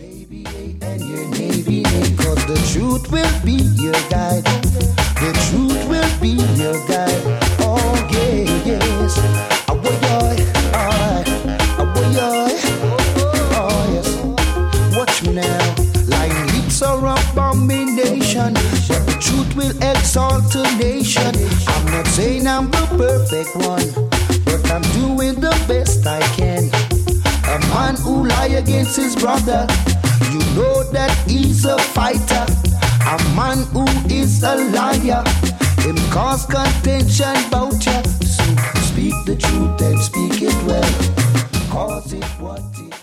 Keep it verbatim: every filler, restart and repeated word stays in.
Baby A and your Navy name, cause the truth will be your guide. The truth will be your guide. Oh yeah, yes. Oh boy, alright. Oh boy, oh yes. Watch me now. Lying leaks are abomination, but the truth will exalt a nation. I'm not saying I'm the perfect one, but I'm doing the best I can. A man who lie against his brother, you know that he's a fighter. A man who is a liar, him cause contention bout ya. So speak the truth and speak it well, cause it what it